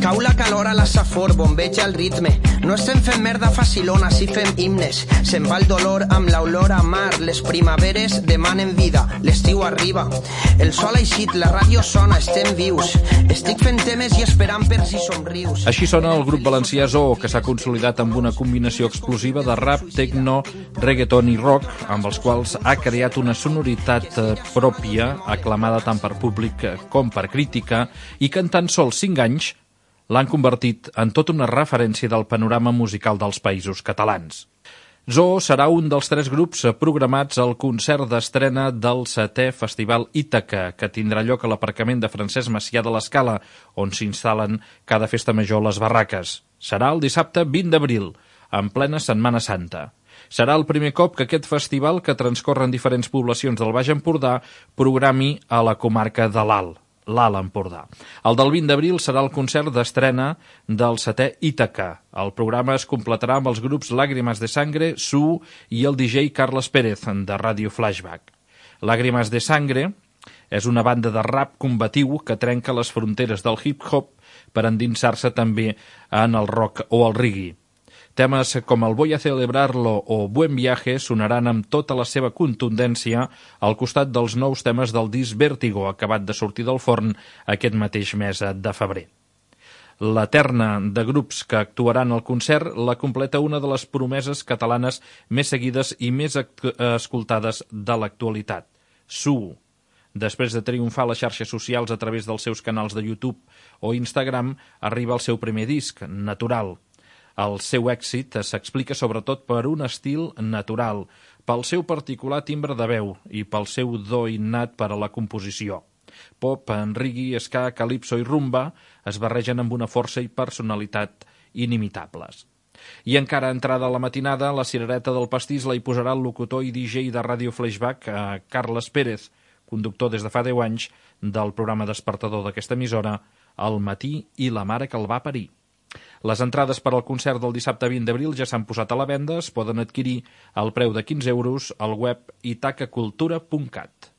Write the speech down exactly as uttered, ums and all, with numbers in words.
Cau la calor a la safor, bombeja el ritme. No estem fent merda facilona, si fem himnes. Se'n va el dolor amb l'olor a mar. Les primaveres demanen vida, l'estiu arriba. El sol ha eixit, la ràdio sona, estem vius. Estic fent temes i esperant per si somrius. Així sona el grup valencià Zoo, que s'ha consolidat amb una combinació explosiva de rap, techno, reggaeton i rock, amb els quals ha creat una sonoritat pròpia, aclamada tant per públic com per crítica, i que en tan sols cinc anys l'han convertit en tota una referència del panorama musical dels països catalans. Zoo serà un dels tres grups programats al concert d'estrena del setè Festival Ítaca, que tindrà lloc a l'aparcament de Francesc Macià de l'Escala, on s'instal·len cada festa major les barraques. Serà el dissabte vint d'abril, en plena Setmana Santa. Serà el primer cop que aquest festival, que transcorre en diferents poblacions del Baix Empordà, programi a la comarca de l'Alt, l'Alt Empordà. El del vint d'abril serà el concert d'estrena del setè Ítaca. El programa es completarà amb els grups Lágrimas de Sangre, Su i el D J Carles Pérez, de Ràdio Flashback. Lágrimas de Sangre és una banda de rap combatiu que trenca les fronteres del hip-hop per endinsar-se també en el rock o el reggae. Temes com el Voy a celebrarlo o Buen viaje sonaran amb tota la seva contundència al costat dels nous temes del disc Vértigo, acabat de sortir del forn aquest mateix mes de febrer. La terna de grups que actuaran al concert la completa una de les promeses catalanes més seguides i més escoltades de l'actualitat, Su. Després de triomfar a les xarxes socials a través dels seus canals de YouTube o Instagram, arriba el seu primer disc, Natural. El seu èxit s'explica sobretot per un estil natural, pel seu particular timbre de veu i pel seu do innat per a la composició. Pop, reggae, ska, calipso i rumba es barregen amb una força i personalitat inimitables. I encara entrada a la matinada, la cirereta del pastís la hi posarà el locutor i D J de Ràdio Flashback, Carles Pérez, conductor des de fa deu anys del programa despertador d'aquesta emissora, El matí i la mare que el va parir. Les entrades per al concert del dissabte vint d'abril ja s'han posat a la venda, es poden adquirir al preu de quinze euros al web itaca cultura punt cat.